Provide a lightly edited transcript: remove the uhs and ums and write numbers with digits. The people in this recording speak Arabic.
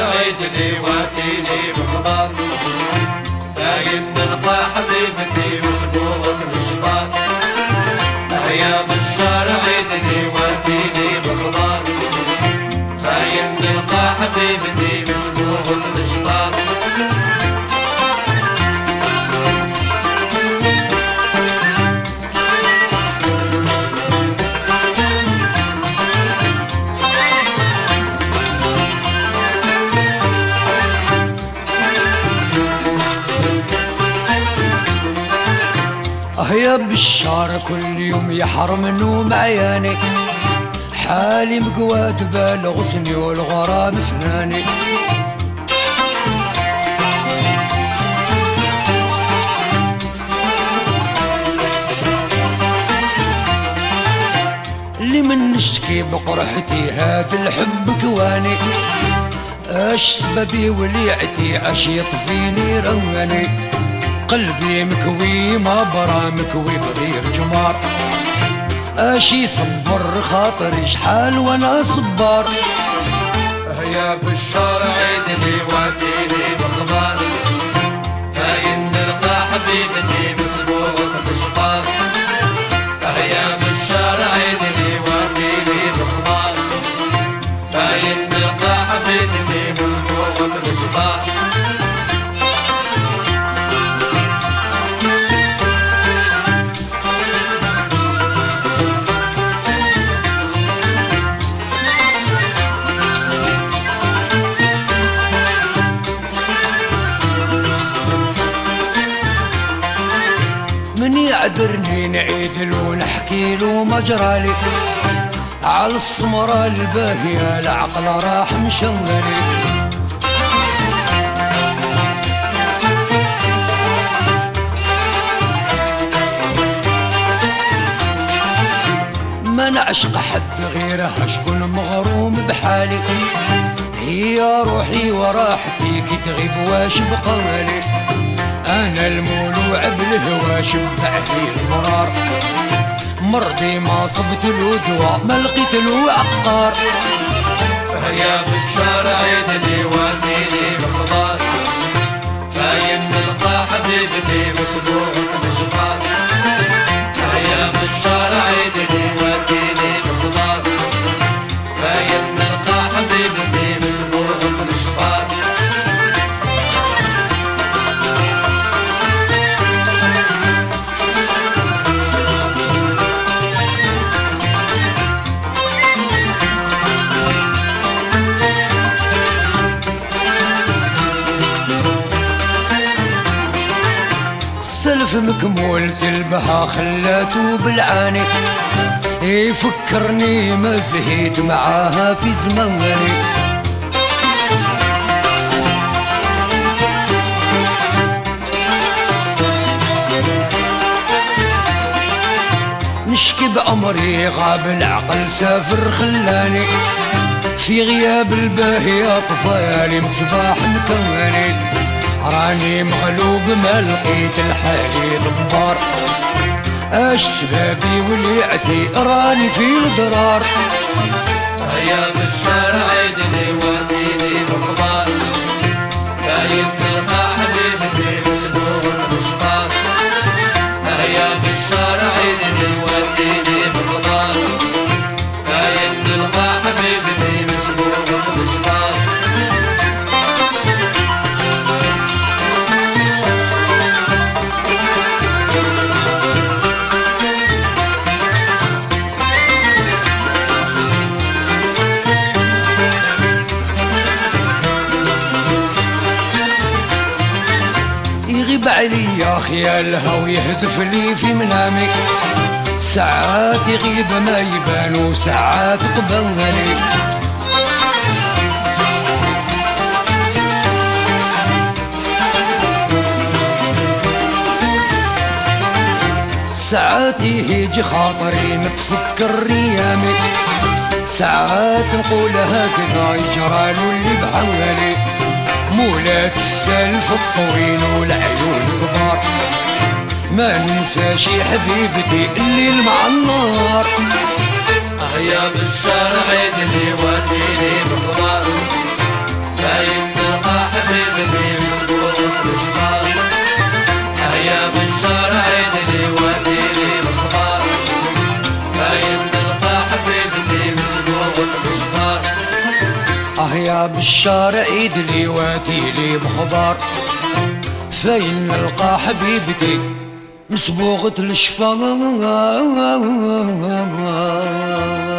عيدني واتيني بخبر دايم نلقى حبيبتي وسبوع الاشبار يا بشار عيدني واتيني بخبر دايم نلقى حبيبتي وسبوع الاشبار يا بشار كل يوم يحرم النوم عياني حالي مقواد بالغصني والغرام فناني اللي من نشتكي بقرحتي هاد الحب كواني اش سببي وليعتي اش يطفيني رواني قلبي مكوي ما برا مكوي بغير جمار اشي صبر خاطري شحال وانا صبار يا بشار عيدني واتيني بخبار فاين نلقى حبيبتي بسبوع الاشبار يا بشار عيدني واتيني بخبار فاين نلقى حبيبتي بسبوع الاشبار من يعذرني نعيدل ونحكي له مجرالي على السمرة الباهية العقل راح مشغلي ما نعشق حد غيره اشكون مغروم بحالي هي روحي وراحتي كي تغيب واش بقوالي انا المولوع بالهوى شبعتي المرار مرضي ما صبت له دواء ما لقيت له عقار يا بشار عيدني واتيني بخبار فاين نلقى حبيبتي بسبوع الاشبار يا بشار عيدني واتيني بخبار فاين نلقى حبيبتي بسبوع الاشبار سلف مكمول تلبها خلاته بالعاني يفكرني ما زهيت معاها في زماني نشكي بأمري غاب العقل سافر خلاني في غياب الباهي أطفالي مصباح مكواني راني مغلوب ما لقيت الحالي ضبار اش سبابي وليعتي راني في الضرار يا بشار عيدني واتيني بخبار فاين نلقى حبيبتي بسبوع الاشبار يا بشار عيدني واتيني بخبار فاين نلقى حبيبتي بسبوع الاشبار يغيب عليا خيالها ويهدف لي في منامي ساعات يغيب ما يبان وساعات قبلني ساعات يجي خاطري متفكر ايامي ساعات نقولها كذا يجرالو اللي بحوالي مولات السلف الطويل والعيون كبار ما ننساش حبيبتي الليل مع النار يا بشار عيدني واتيني بخبار يا بشار عيد لي واتيلي بخبار فين نلقى حبيبتي مصبوغة الشفا